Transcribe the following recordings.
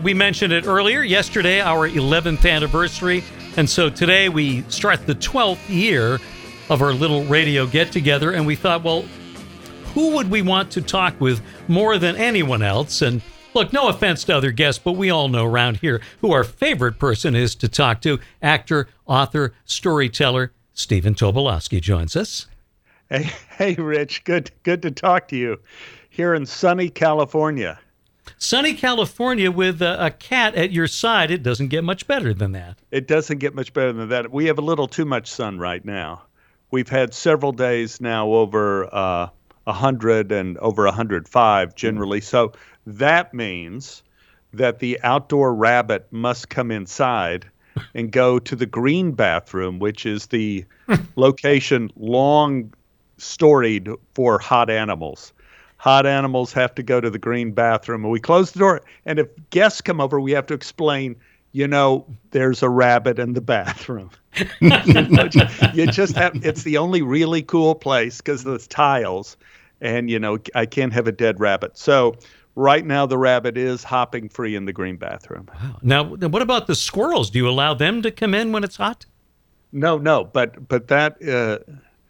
We mentioned it earlier. Yesterday, our 11th anniversary. And so today we start the 12th year of our little radio get-together. And we thought, well, who would we want to talk with more than anyone else? And look, no offense to other guests, but we all know around here who our favorite person is to talk to. Actor, author, storyteller, Stephen Tobolowsky joins us. Hey, Rich. Good to talk to you here in sunny California. Sunny California with a cat at your side. It doesn't get much better than that. It doesn't get much better than that. We have a little too much sun right now. We've had several days now over 100 and over 105 generally. So that means that the outdoor rabbit must come inside and go to the green bathroom, which is the location long storied for hot animals. Hot animals have to go to the green bathroom. And we close the door. And if guests come over, we have to explain, there's a rabbit in the bathroom. You just have, it's the only really cool place because of the tiles. And, I can't have a dead rabbit. So right now the rabbit is hopping free in the green bathroom. Wow. Now, what about the squirrels? Do you allow them to come in when it's hot? No. But that...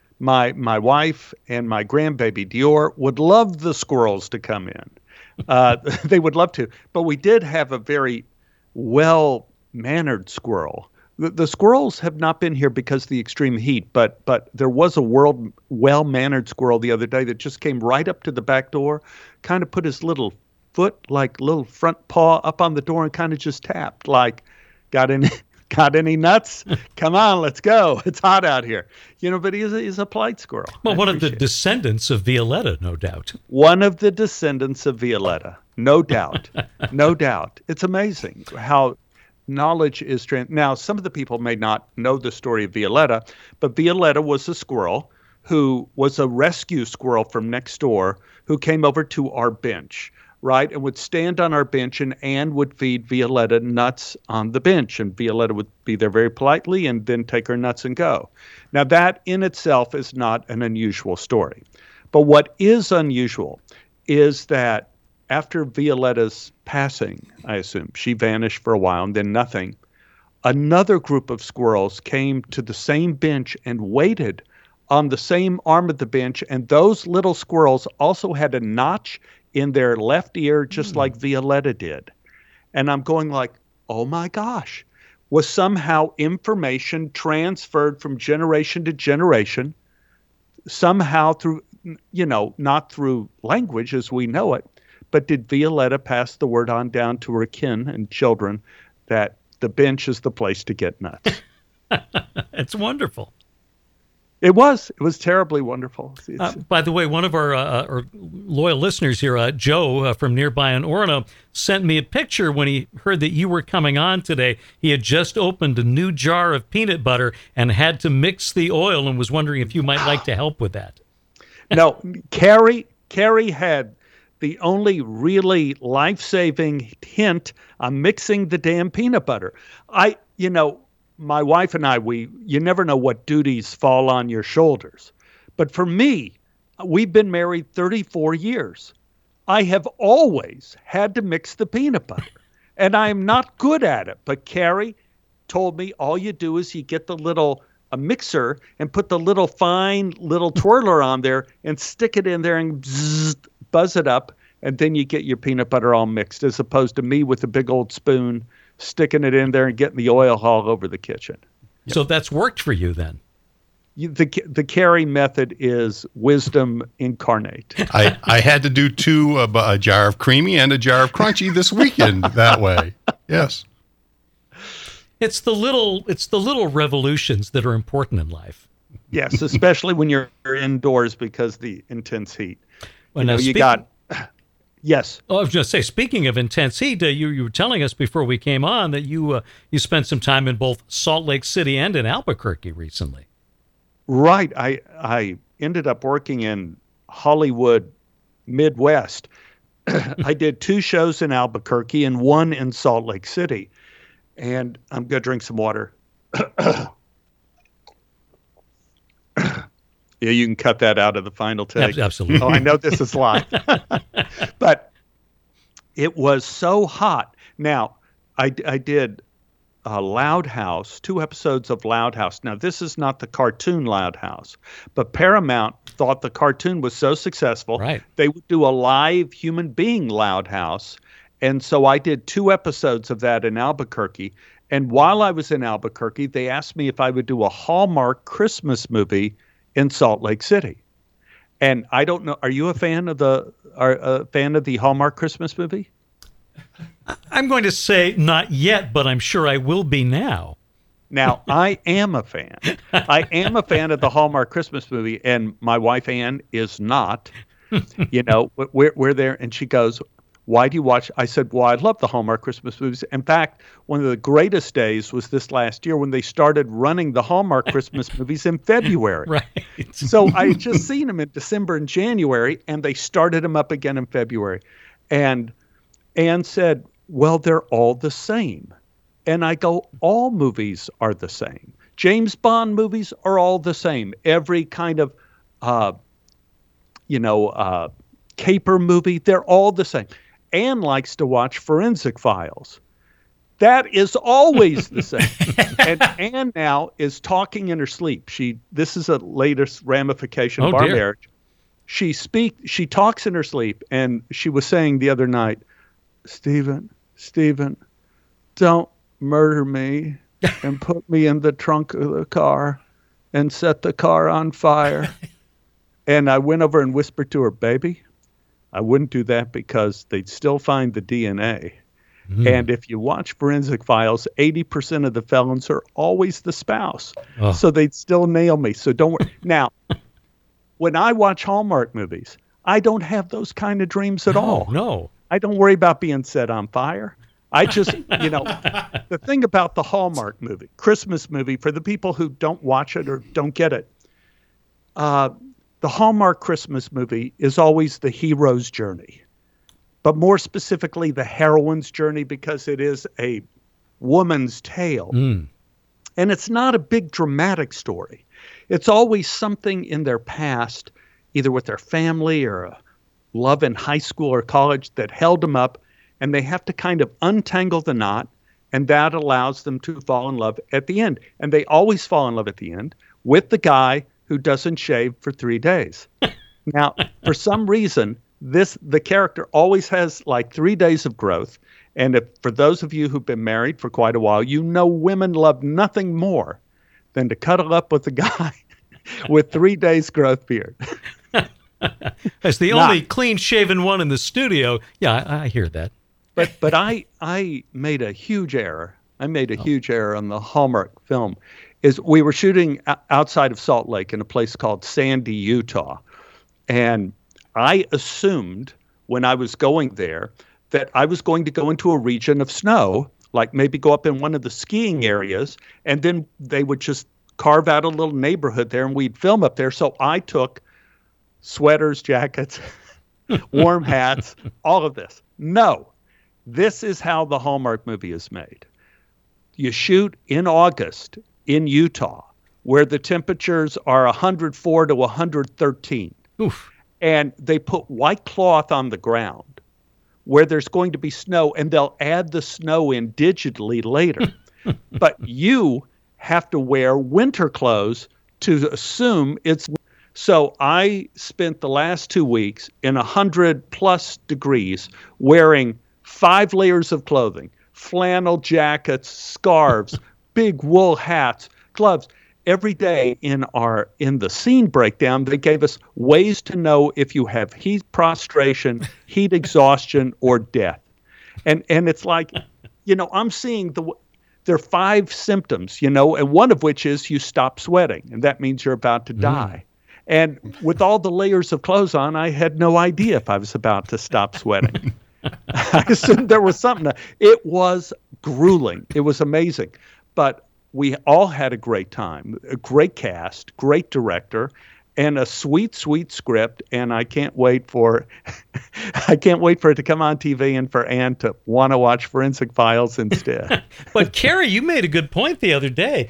My wife and my grandbaby Dior would love the squirrels to come in. They would love to. But we did have a very well-mannered squirrel. The squirrels have not been here because of the extreme heat, but there was a well-mannered squirrel the other day that just came right up to the back door, kind of put his little foot, like little front paw up on the door and kind of just tapped, like, got any nuts? Come on, let's go. It's hot out here. But he's a polite squirrel. Well, one of the descendants of Violetta, no doubt. One of the descendants of Violetta, no doubt. No doubt. It's amazing how knowledge is now, some of the people may not know the story of Violetta, but Violetta was a squirrel who was a rescue squirrel from next door who came over to our bench. Right, and would stand on our bench, and Anne would feed Violetta nuts on the bench, and Violetta would be there very politely and then take her nuts and go. Now, that in itself is not an unusual story. But what is unusual is that after Violetta's passing, I assume, she vanished for a while and then nothing, another group of squirrels came to the same bench and waited on the same arm of the bench, and those little squirrels also had a notch in their left ear, just like Violetta did. And I'm going like, oh my gosh, was somehow information transferred from generation to generation, somehow through, not through language as we know it, but did Violetta pass the word on down to her kin and children that the bench is the place to get nuts? It's wonderful. It was terribly wonderful. By the way, one of our loyal listeners here, Joe from nearby in Orono, sent me a picture when he heard that you were coming on today. He had just opened a new jar of peanut butter and had to mix the oil and was wondering if you might like to help with that. No, Carrie had the only really life-saving hint on mixing the damn peanut butter. My wife and I, you never know what duties fall on your shoulders. But for me, we've been married 34 years. I have always had to mix the peanut butter. And I am not good at it. But Carrie told me all you do is you get a mixer and put the little fine little twirler on there and stick it in there and buzz it up. And then you get your peanut butter all mixed, as opposed to me with a big old spoon sticking it in there and getting the oil all over the kitchen. So that's worked for you then? The Carrie method is wisdom incarnate. I had to do two, a jar of creamy and a jar of crunchy this weekend that way. Yes. It's the little revolutions that are important in life. Yes, especially when you're indoors because of the intense heat. Well, Yes. Oh, I was going to say, speaking of intense heat, you were telling us before we came on that you spent some time in both Salt Lake City and in Albuquerque recently. Right. I ended up working in Hollywood, Midwest. I did 2 shows in Albuquerque and 1 in Salt Lake City. And I'm going to drink some water. Yeah, you can cut that out of the final take. Absolutely. Oh, I know this is live. But it was so hot. Now, I did Loud House, 2 episodes of Loud House. Now, this is not the cartoon Loud House, but Paramount thought the cartoon was so successful, Right. they would do a live human being Loud House. And so I did 2 episodes of that in Albuquerque. And while I was in Albuquerque, they asked me if I would do a Hallmark Christmas movie in Salt Lake City. And I don't know, are you a fan of the Hallmark Christmas movie? I'm going to say not yet, but I'm sure I will be now. Now, I am a fan. I am a fan of the Hallmark Christmas movie, and my wife, Ann, is not. You know, we're there, and she goes, why do you watch? I said, well, I love the Hallmark Christmas movies. In fact, one of the greatest days was this last year when they started running the Hallmark Christmas movies in February. Right. So I had just seen them in December and January, and they started them up again in February. And Ann said, well, they're all the same. And I go, all movies are the same. James Bond movies are all the same. Every kind of, caper movie, they're all the same. Ann likes to watch Forensic Files. That is always the same. And Ann now is talking in her sleep. This is a latest ramification of our marriage. She talks in her sleep, and she was saying the other night, Stephen, don't murder me and put me in the trunk of the car and set the car on fire. And I went over and whispered to her, baby, I wouldn't do that because they'd still find the DNA. And if you watch Forensic Files, 80% of the felons are always the spouse. Oh. So they'd still nail me. So don't worry. Now, when I watch Hallmark movies, I don't have those kind of dreams at all. No. I don't worry about being set on fire. I just, the thing about the Hallmark movie, Christmas movie, for the people who don't watch it or don't get it, the Hallmark Christmas movie is always the hero's journey, but more specifically the heroine's journey, because it is a woman's tale. And it's not a big dramatic story. It's always something in their past, either with their family or a love in high school or college that held them up, and they have to kind of untangle the knot, and that allows them to fall in love at the end. And they always fall in love at the end with the guy who doesn't shave for 3 days. Now, for some reason, the character always has like 3 days of growth. And for those of you who've been married for quite a while, women love nothing more than to cuddle up with a guy with 3 days growth beard. As the only clean-shaven one in the studio, yeah, I hear that. But I made a huge error. I made a huge error on the Hallmark film. Is we were shooting outside of Salt Lake in a place called Sandy, Utah, and I assumed when I was going there that I was going to go into a region of snow, like maybe go up in one of the skiing areas, and then they would just carve out a little neighborhood there, and we'd film up there. So I took sweaters, jackets, warm hats, all of this. No, this is how the Hallmark movie is made. You shoot in August in Utah, where the temperatures are 104 to 113. Oof. And they put white cloth on the ground where there's going to be snow, and they'll add the snow in digitally later. But you have to wear winter clothes to assume it's. So I spent the last 2 weeks in 100+ degrees wearing 5 layers of clothing, flannel jackets, scarves, big wool hats, gloves. Every day in the scene breakdown, they gave us ways to know if you have heat prostration, heat exhaustion, or death. And it's like, I'm seeing there are 5 symptoms, and one of which is you stop sweating, and that means you're about to die. And with all the layers of clothes on, I had no idea if I was about to stop sweating. I assumed there was something. It was grueling. It was amazing. But we all had a great time, a great cast, great director, and a sweet, sweet script. And I can't wait for it to come on TV and for Ann to want to watch Forensic Files instead. But Carrie, you made a good point the other day.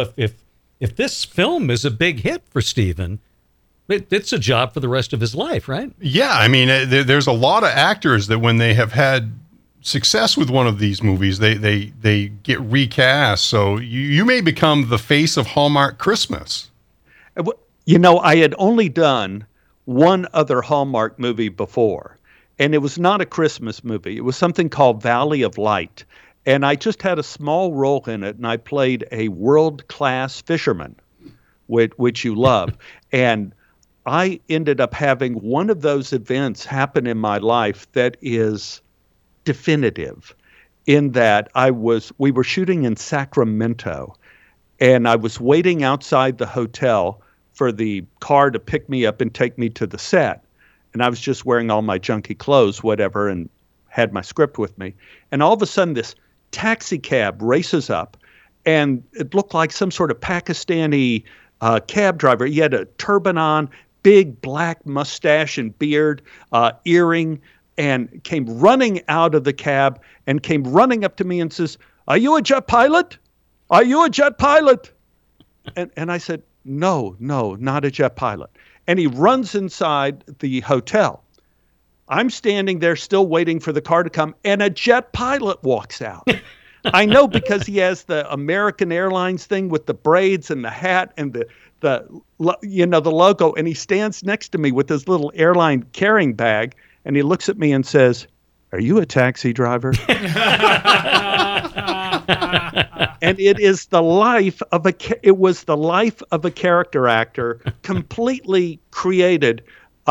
If this film is a big hit for Stephen, it's a job for the rest of his life, right? Yeah, I mean, there's a lot of actors that when they have had success with one of these movies, they get recast. So you may become the face of Hallmark Christmas. You know, I had only done one other Hallmark movie before, and it was not a Christmas movie. It was something called Valley of Light, and I just had a small role in it, and I played a world-class fisherman, which you love. And I ended up having one of those events happen in my life that is definitive, in that we were shooting in Sacramento, and I was waiting outside the hotel for the car to pick me up and take me to the set. And I was just wearing all my junky clothes, whatever, and had my script with me. And all of a sudden, this taxi cab races up, and it looked like some sort of Pakistani cab driver. He had a turban on, big black mustache and beard, earring, and came running out of the cab and came running up to me and says, "Are you a jet pilot? Are you a jet pilot?" And I said, No, not a jet pilot. And he runs inside the hotel. I'm standing there still waiting for the car to come, and a jet pilot walks out. I know, because he has the American Airlines thing with the braids and the hat and the logo, and he stands next to me with his little airline carrying bag, and he looks at me and says, "Are you a taxi driver?" And it was the life of a character actor, completely created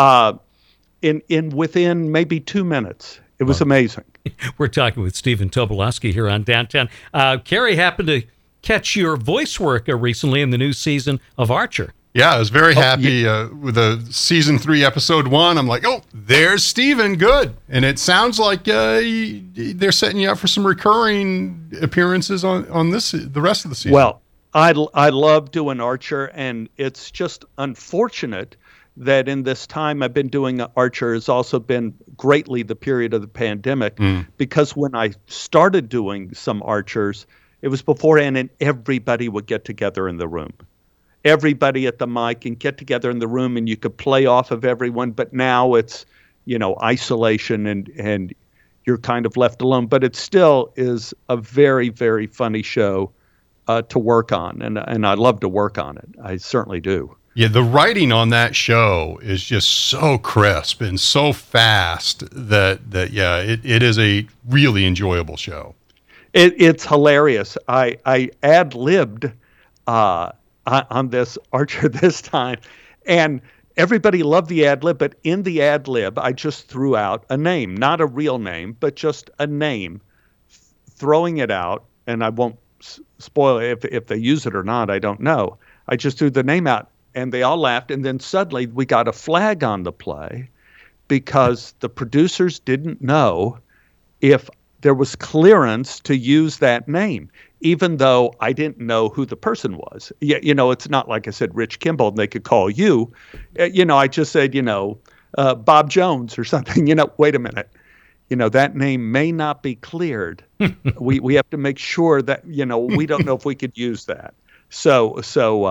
within maybe 2 minutes. It was amazing. We're talking with Stephen Tobolowsky here on Downtown. Carrie happened to catch your voice work recently in the new season of Archer. Yeah, I was very happy with the season 3, episode 1. I'm like, oh, there's Stephen. Good. And it sounds like they're setting you up for some recurring appearances on the rest of the season. Well, I love doing Archer, and it's just unfortunate that in this time I've been doing Archer has also been greatly the period of the pandemic, because when I started doing some Archers, it was beforehand, and everybody would get together in the room. Everybody at the mic and get together in the room, and you could play off of everyone. But now it's, isolation, and you're kind of left alone. But it still is a very, very funny show to work on, and I love to work on it. I certainly do. Yeah, the writing on that show is just so crisp and so fast that it is a really enjoyable show. It's hilarious. I ad-libbed on this Archer this time, and everybody loved the ad-lib, but in the ad-lib I just threw out a name, not a real name, but just a name, throwing it out, and I won't spoil it if they use it or not, I don't know. I just threw the name out, and they all laughed, and then suddenly we got a flag on the play because the producers didn't know if there was clearance to use that name, even though I didn't know who the person was. Yeah, it's not like I said Rich Kimball and they could call you. I just said, Bob Jones or something. Wait a minute. That name may not be cleared. We have to make sure that, we don't know if we could use that. So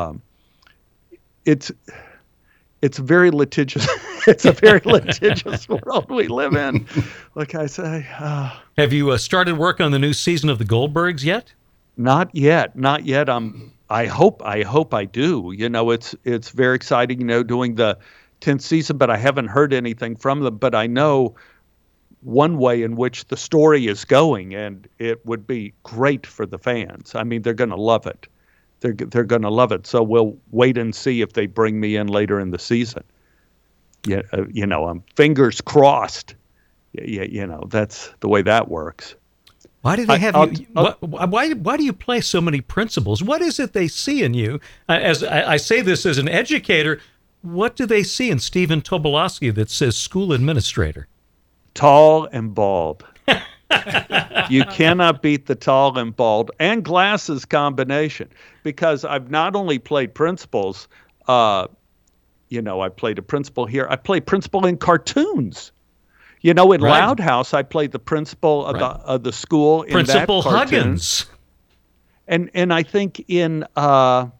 it's very litigious. It's a very litigious world we live in. Like I say. Have you started work on the new season of The Goldbergs yet? Not yet. I hope I do. It's very exciting, doing the 10th season, but I haven't heard anything from them. But I know one way in which the story is going, and it would be great for the fans. I mean, they're going to love it. They're going to love it. So we'll wait and see if they bring me in later in the season. Yeah, I'm fingers crossed. Yeah, that's the way that works. Why do they have you? Why do you play so many principals? What is it they see in you? As I say this as an educator, what do they see in Stephen Tobolowsky that says school administrator? Tall and bald. You cannot beat the tall and bald and glasses combination, because I've not only played principals, I played a principal here. I played principal in cartoons. In right. Loud House, I played the principal of the school in Principal that cartoon. Huggins. And I think in I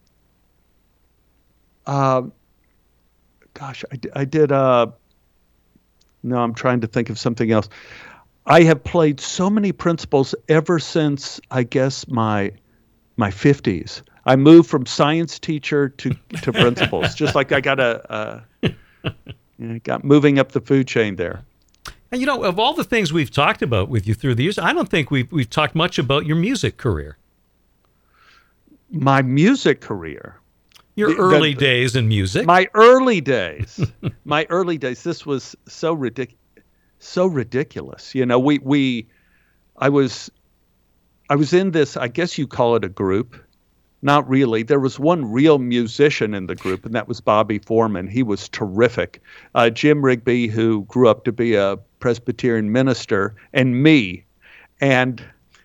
did no, I'm trying to think of something else. I have played so many principals ever since, I guess, my 50s. I moved from science teacher to principals, just like I got got moving up the food chain there. And of all the things we've talked about with you through the years, I don't think we've talked much about your music career. My music career. Your early days in music. My early days. This was so ridiculous. I was in this, I guess you call it a group. Not really. There was one real musician in the group, and that was Bobby Foreman. He was terrific. Jim Rigby, who grew up to be a Presbyterian minister, and me. And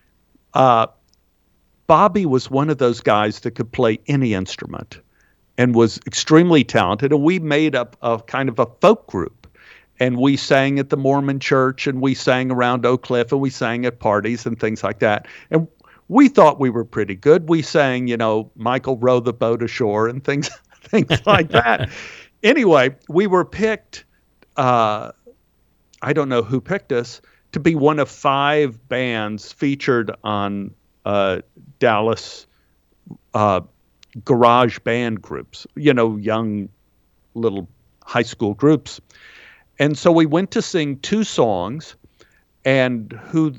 Bobby was one of those guys that could play any instrument and was extremely talented. And we made up a kind of a folk group. And we sang at the Mormon church, and we sang around Oak Cliff, and we sang at parties and things like that. And we thought we were pretty good. We sang, Michael Row the Boat Ashore and things like that. Anyway, we were picked, I don't know who picked us, to be one of 5 bands featured on Dallas garage band groups, young little high school groups. And so we went to sing 2 songs, and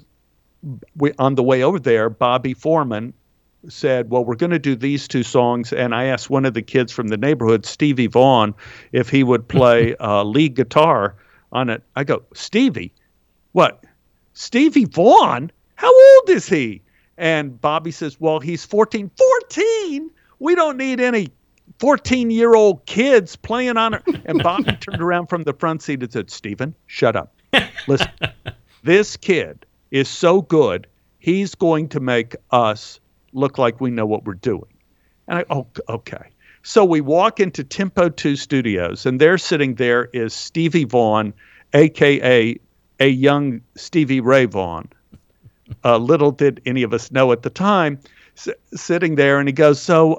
on the way over there, Bobby Foreman said, well, we're going to do these 2 songs. And I asked one of the kids from the neighborhood, Stevie Vaughan, if he would play lead guitar on it. I go, Stevie? What? Stevie Vaughan? How old is he? And Bobby says, well, he's 14. 14? We don't need any 14-year-old kids playing on it. And Bobby turned around from the front seat and said, Stephen, shut up. Listen, this kid is so good, he's going to make us look like we know what we're doing. And okay. So we walk into Tempo 2 Studios, and there sitting there is Stevie Vaughan, a.k.a. a young Stevie Ray Vaughan. Little did any of us know at the time, sitting there, and he goes, so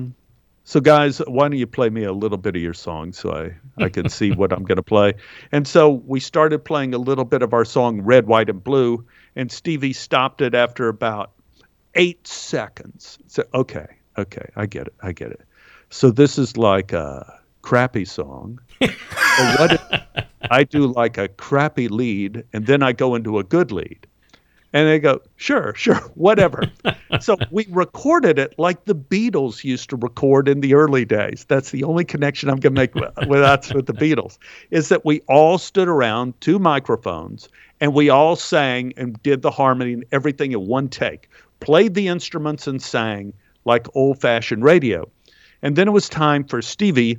guys, why don't you play me a little bit of your song so I can see what I'm going to play? And so we started playing a little bit of our song, Red, White, and Blue, and Stevie stopped it after about 8 seconds. So, okay, I get it. So this is like a crappy song. So what if I do like a crappy lead, and then I go into a good lead? And they go, sure, whatever. So we recorded it like the Beatles used to record in the early days. That's the only connection I'm going to make with the Beatles, is that we all stood around 2 microphones, and we all sang and did the harmony and everything in one take, played the instruments and sang like old-fashioned radio. And then it was time for Stevie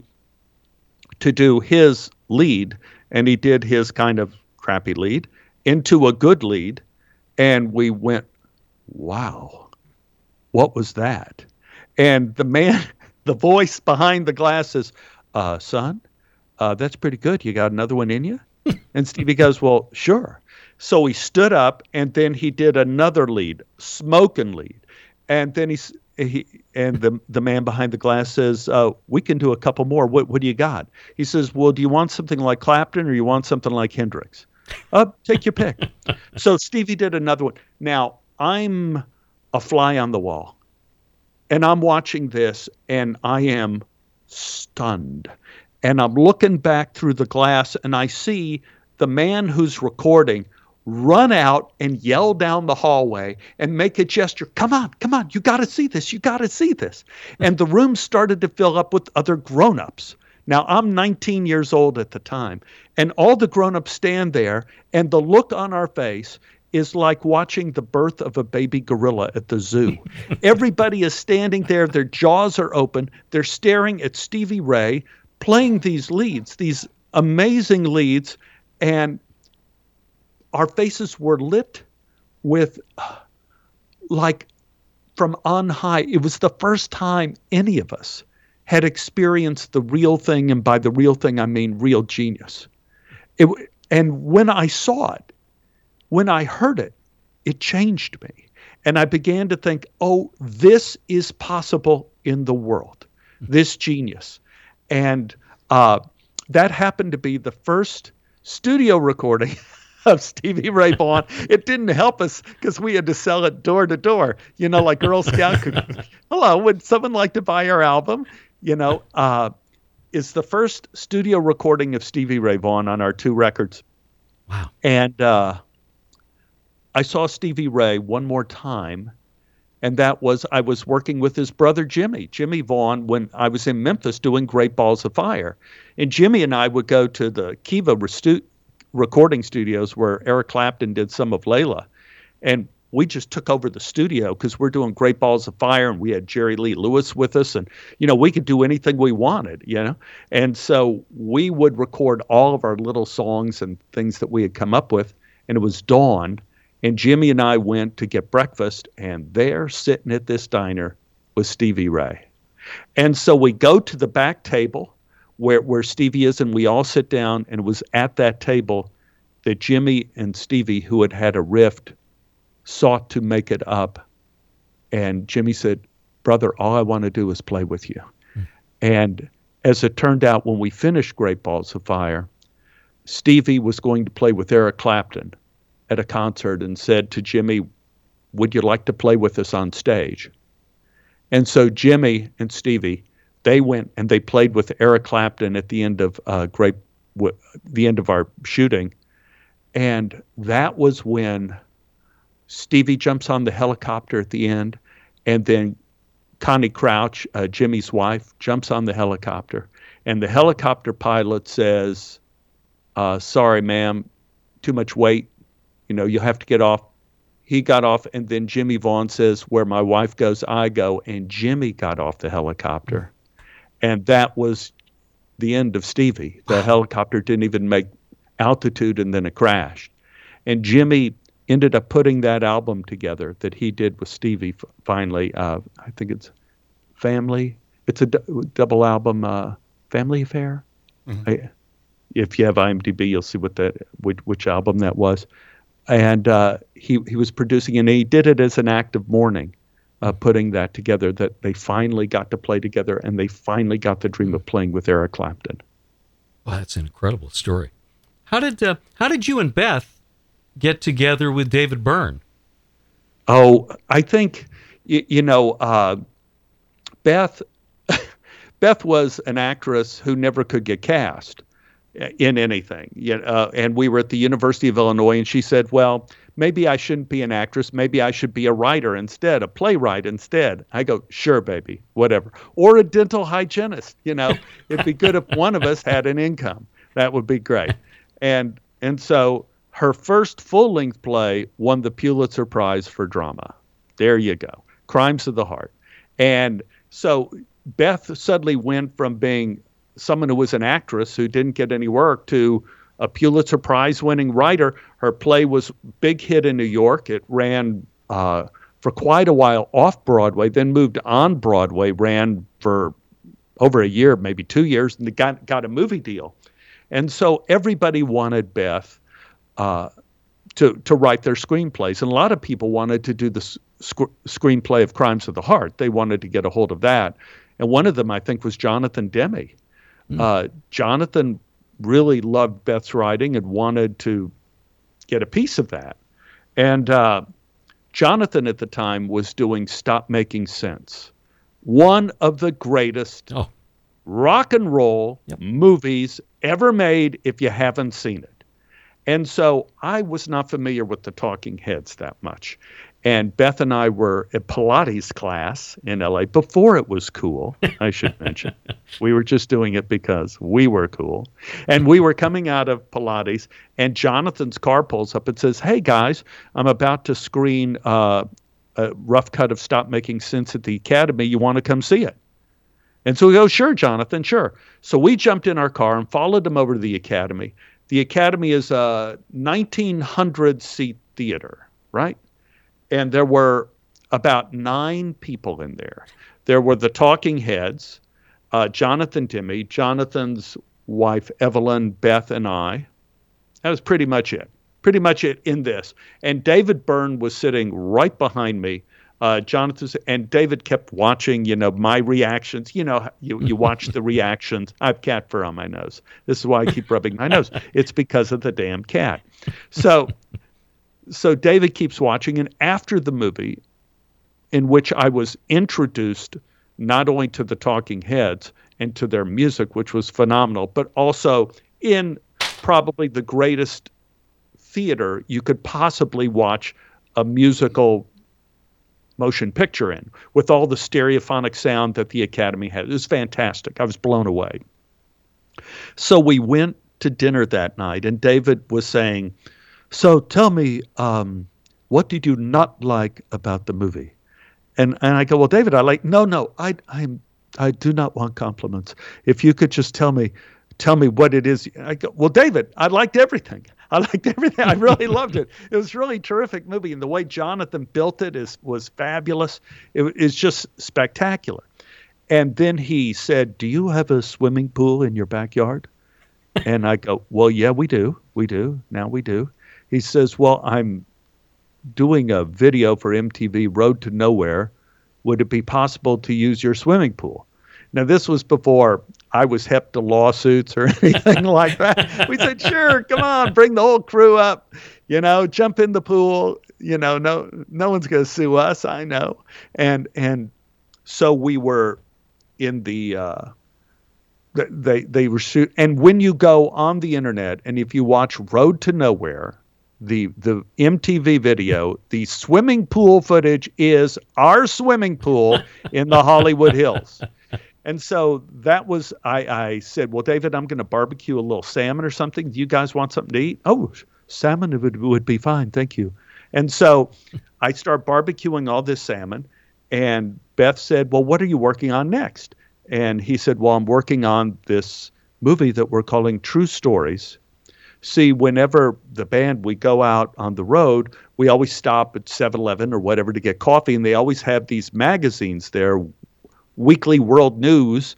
to do his lead, and he did his kind of crappy lead into a good lead. And we went, wow, what was that? And the voice behind the glass says, son, that's pretty good. You got another one in you? And Stevie goes, well, sure. So he stood up, and then he did another lead, smoking lead. And then the man behind the glass says, we can do a couple more. What do you got? He says, well, do you want something like Clapton, or you want something like Hendrix? Take your pick. So Stevie did another one. Now, I'm a fly on the wall, and I'm watching this, and I am stunned. And I'm looking back through the glass, and I see the man who's recording run out and yell down the hallway and make a gesture. Come on, you got to see this. And the room started to fill up with other grown-ups. Now, I'm 19 years old at the time, and all the grown-ups stand there, and the look on our face is like watching the birth of a baby gorilla at the zoo. Everybody is standing there. Their jaws are open. They're staring at Stevie Ray playing these leads, these amazing leads, and our faces were lit with, like, from on high. It was the first time any of us had experienced the real thing, and by the real thing, I mean real genius. And when I saw it, when I heard it, it changed me. And I began to think, oh, this is possible in the world, this genius. And that happened to be the first studio recording of Stevie Ray Vaughan. It didn't help us because we had to sell it door to door, like Girl Scout cookies. Hello, would someone like to buy our album? It's the first studio recording of Stevie Ray Vaughan on our 2 records. Wow. And I saw Stevie Ray one more time, and that was I was working with his brother Jimmy Vaughan, when I was in Memphis doing Great Balls of Fire. And Jimmy and I would go to the Kiva recording studios where Eric Clapton did some of Layla. And we just took over the studio because we're doing Great Balls of Fire, and we had Jerry Lee Lewis with us, and we could do anything we wanted, and so we would record all of our little songs and things that we had come up with. And it was dawn, and Jimmy and I went to get breakfast, and there, sitting at this diner, was Stevie Ray. And so we go to the back table where Stevie is, and we all sit down, and it was at that table that Jimmy and Stevie, who had had a rift, sought to make it up. And Jimmy said, "Brother, all I want to do is play with you." And as it turned out, when we finished Great Balls of Fire, Stevie was going to play with Eric Clapton at a concert and said to Jimmy, "Would you like to play with us on stage?" And so Jimmy and Stevie, they went and they played with Eric Clapton at the end of the end of our shooting. And that was when Stevie jumps on the helicopter at the end, and then Connie Crouch, Jimmy's wife, jumps on the helicopter, and the helicopter pilot says, "Sorry, ma'am, too much weight. You'll have to get off." He got off, and then Jimmy Vaughan says, "Where my wife goes, I go," and Jimmy got off the helicopter. And that was the end of Stevie. The helicopter didn't even make altitude, and then it crashed. And Jimmy ended up putting that album together that he did with Stevie finally. I think it's Family. It's a double album, Family Affair. Mm-hmm. If you have IMDb, you'll see which album that was. And he was producing, and he did it as an act of mourning, putting that together, that they finally got to play together, and they finally got the dream of playing with Eric Clapton. Well, that's an incredible story. How did you and Beth get together with David Byrne? Oh, I think, Beth was an actress who never could get cast in anything. And we were at the University of Illinois, and she said, "Well, maybe I shouldn't be an actress. Maybe I should be a writer instead, a playwright instead." I go, "Sure, baby, whatever." Or a dental hygienist. It'd be good if one of us had an income. That would be great. And so her first full-length play won the Pulitzer Prize for drama. There you go. Crimes of the Heart. And so Beth suddenly went from being someone who was an actress who didn't get any work to a Pulitzer Prize-winning writer. Her play was big hit in New York. It ran for quite a while off Broadway, then moved on Broadway, ran for over a year, maybe 2 years, and got a movie deal. And so everybody wanted Beth to write their screenplays. And a lot of people wanted to do the screenplay of Crimes of the Heart. They wanted to get a hold of that. And one of them, I think, was Jonathan Demme. Jonathan really loved Beth's writing and wanted to get a piece of that. And Jonathan at the time was doing Stop Making Sense, one of the greatest rock and roll movies ever made if you haven't seen it. And so I was not familiar with the Talking Heads that much. And Beth and I were at Pilates class in LA before it was cool, I should mention. We were just doing it because we were cool. And we were coming out of Pilates, and Jonathan's car pulls up and says, "Hey, guys, I'm about to screen a rough cut of Stop Making Sense at the Academy. You want to come see it?" And so we go, "Sure, Jonathan, sure." So we jumped in our car and followed him over to the Academy. The Academy is a 1,900-seat theater, right? And there were about 9 people in there. There were the Talking Heads, Jonathan Demme, Jonathan's wife, Evelyn, Beth, and I. That was pretty much it in this. And David Byrne was sitting right behind me Jonathan and David kept watching, my reactions. You watch the reactions. I have cat fur on my nose. This is why I keep rubbing my nose. It's because of the damn cat. So David keeps watching, and after the movie, in which I was introduced not only to the Talking Heads and to their music, which was phenomenal, but also in probably the greatest theater you could possibly watch a musical motion picture in, with all the stereophonic sound that the Academy had. It was fantastic. I was blown away. So we went to dinner that night, and David was saying, so tell me, what did you not like about the movie? And I go, well, David, I do not want compliments. If you could just tell me what it is. I go, well, David, I liked everything. I really loved it. It was a really terrific movie, and the way Jonathan built it was fabulous. It's just spectacular. And then he said, do you have a swimming pool in your backyard? And I go, well, yeah, we do. Now we do. He says, well, I'm doing a video for MTV Road to Nowhere. Would it be possible to use your swimming pool? Now, this was before I was hep to lawsuits or anything like that. We said, sure, come on, bring the whole crew up, jump in the pool. No one's going to sue us, I know. And so we were in the they were shoot. And when you go on the internet and if you watch Road to Nowhere, the MTV video, the swimming pool footage is our swimming pool in the Hollywood Hills. And so that was, I said, well, David, I'm going to barbecue a little salmon or something. Do you guys want something to eat? Oh, salmon would be fine. Thank you. And so I start barbecuing all this salmon. And Beth said, well, what are you working on next? And he said, well, I'm working on this movie that we're calling True Stories. See, whenever the band, we go out on the road, we always stop at 7-Eleven or whatever to get coffee, and they always have these magazines there, Weekly World News,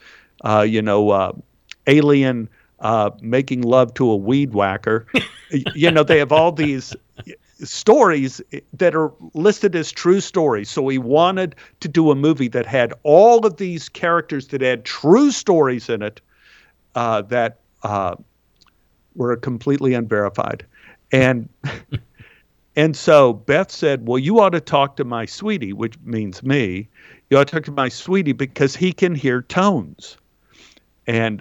alien making love to a weed whacker. They have all these stories that are listed as true stories. So he wanted to do a movie that had all of these characters that had true stories in it that were completely unverified. And so Beth said, well, you ought to talk to my sweetie, which means me. You ought to talk to my sweetie because he can hear tones. And,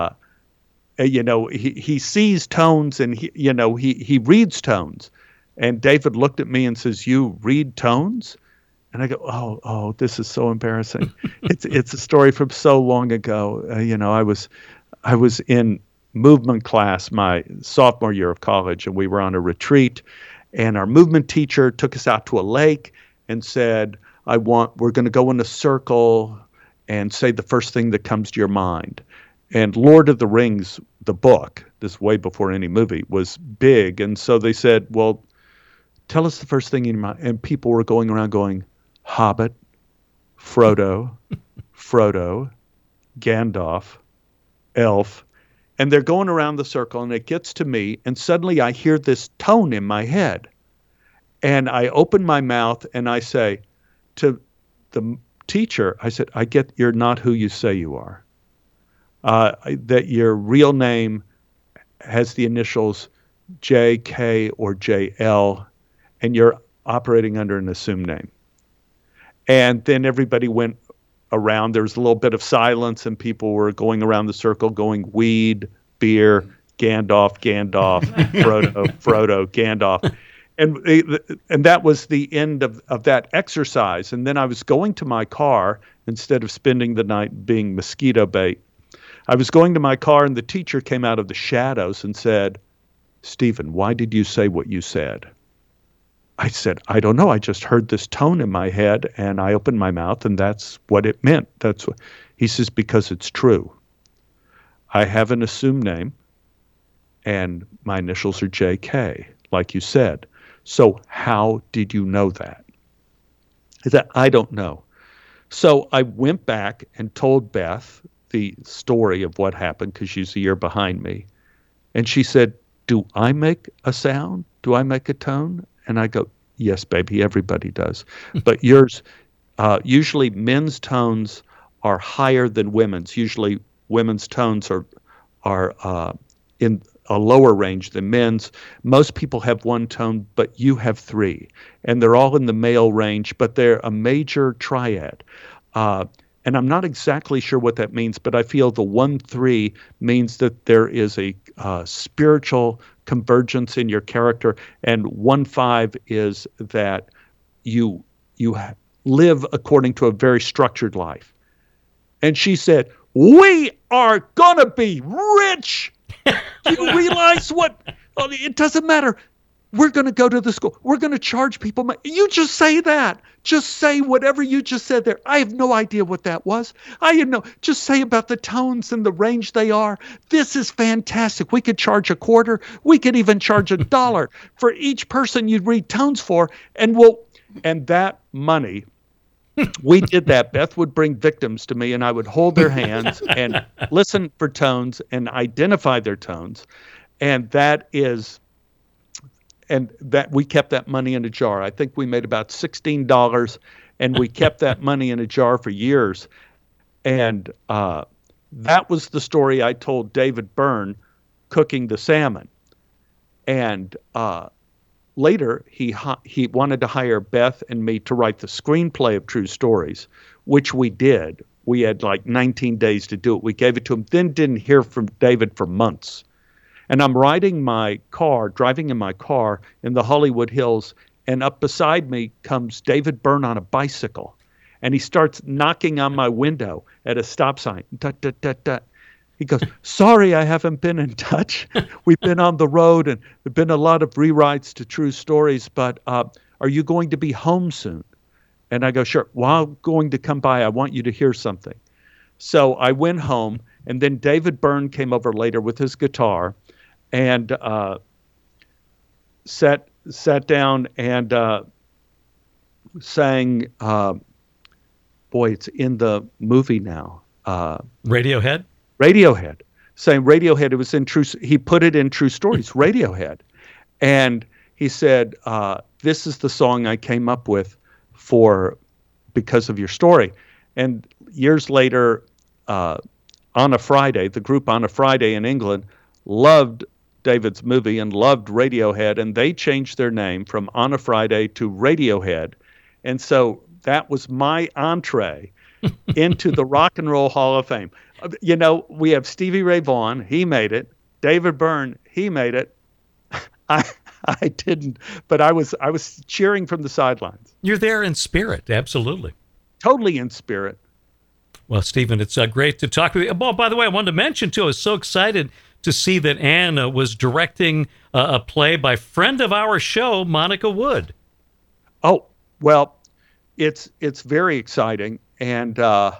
he sees tones and he reads tones. And David looked at me and says, you read tones? And I go, oh, this is so embarrassing. It's a story from so long ago. I was in movement class my sophomore year of college, and we were on a retreat, and our movement teacher took us out to a lake and said, we're going to go in a circle and say the first thing that comes to your mind. And Lord of the Rings, the book, this way before any movie, was big. And so they said, well, tell us the first thing in your mind. And people were going around going, Hobbit, Frodo, Gandalf, Elf. And they're going around the circle, and it gets to me, and suddenly I hear this tone in my head. And I open my mouth, and I say to the teacher, I said, I get you're not who you say you are. That your real name has the initials J, K, or JL, and you're operating under an assumed name. And then everybody went around. There was a little bit of silence, and people were going around the circle going weed, beer, Gandalf, Frodo, Gandalf. And that was the end of that exercise. And then I was going to my car instead of spending the night being mosquito bait. I was going to my car, and the teacher came out of the shadows and said, Stephen, why did you say what you said? I said, I don't know. I just heard this tone in my head, and I opened my mouth, and that's what it meant. That's what he says, because it's true. I have an assumed name, and my initials are JK, like you said. So how did you know that? He said, I don't know. So I went back and told Beth the story of what happened, because she's a year behind me. And she said, do I make a sound? Do I make a tone? And I go, Yes, baby, everybody does. But yours, usually men's tones are higher than women's. Usually women's tones are in a lower range than men's. Most people have one tone, but you have three. And they're all in the male range, but they're a major triad. And I'm not exactly sure what that means, but I feel the 1-3 means that there is a spiritual convergence in your character, and 1-5 is that you live according to a very structured life. And she said, "We are gonna be rich. Do you realize what? It doesn't matter. We're going to go to the school. We're going to charge people money." You just say that. Just say whatever you just said there. I have no idea what that was. I have no. Just say about the tones and the range they are. This is fantastic. We could charge $0.25. We could even charge $1 for each person you'd read tones for, and that money. We did that. Beth would bring victims to me, and I would hold their hands and listen for tones and identify their tones, and that we kept that money in a jar. I think we made about $16, and we kept that money in a jar for years. And that was the story I told David Byrne cooking the salmon. And later, he wanted to hire Beth and me to write the screenplay of True Stories, which we did. We had like 19 days to do it. We gave it to him, then didn't hear from David for months. And I'm driving in my car in the Hollywood Hills, and up beside me comes David Byrne on a bicycle. And he starts knocking on my window at a stop sign. Dut, dut, dut, dut. He goes, "Sorry, I haven't been in touch. We've been on the road, and there have been a lot of rewrites to True Stories, but are you going to be home soon?" And I go, "Sure. While I'm going to come by, I want you to hear something." So I went home, and then David Byrne came over later with his guitar and sat down and sang, boy, it's in the movie now. Radiohead? Radiohead. Saying Radiohead, it was in he put it in True Stories, Radiohead. And he said, "This is the song I came up with because of your story." And years later, On a Friday, the group On a Friday in England loved David's movie and loved Radiohead, and they changed their name from On a Friday to Radiohead. And so that was my entree into the Rock and Roll Hall of Fame. You know, we have Stevie Ray Vaughan, he made it. David Byrne, he made it. I didn't, but I was cheering from the sidelines. You're there in spirit, absolutely. Totally in spirit. Well, Stephen, it's great to talk with you. Oh, by the way, I wanted to mention, too, I was so excited to see that Anne was directing a play by friend of our show, Monica Wood. Oh, well, it's very exciting. And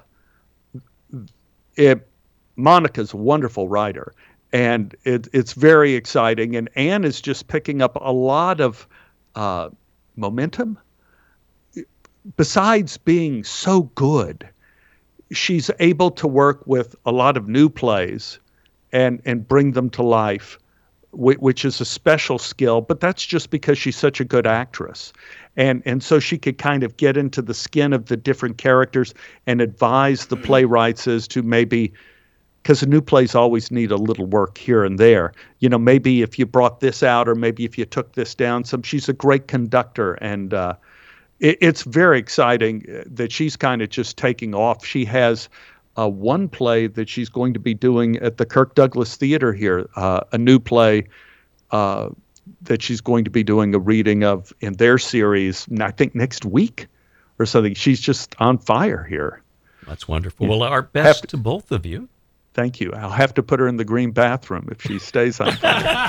Monica's a wonderful writer. And it's very exciting. And Anne is just picking up a lot of momentum. Besides being so good, she's able to work with a lot of new plays and bring them to life, which is a special skill. But that's just because she's such a good actress. And so she could kind of get into the skin of the different characters and advise the playwrights as to maybe, because the new plays always need a little work here and there. You know, maybe if you brought this out or maybe if you took this down, she's a great conductor. And it's very exciting that she's kind of just taking off. She has one play that she's going to be doing at the Kirk Douglas Theater here, a new play that she's going to be doing a reading of in their series, I think next week or something. She's just on fire here. That's wonderful. Well, our best to both of you. Thank you. I'll have to put her in the green bathroom if she stays on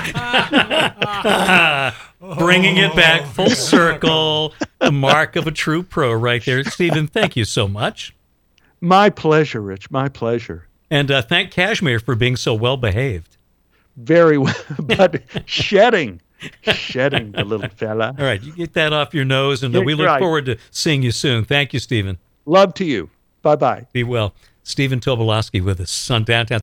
fire. Bringing it back full circle, the mark of a true pro right there. Stephen, thank you so much. My pleasure, Rich. My pleasure. And thank Kashmir for being so well behaved. Very well, but shedding the little fella. All right, you get that off your nose, and we look forward to seeing you soon. Thank you, Stephen. Love to you. Bye-bye. Be well. Stephen Tobolowsky with us on Downtown.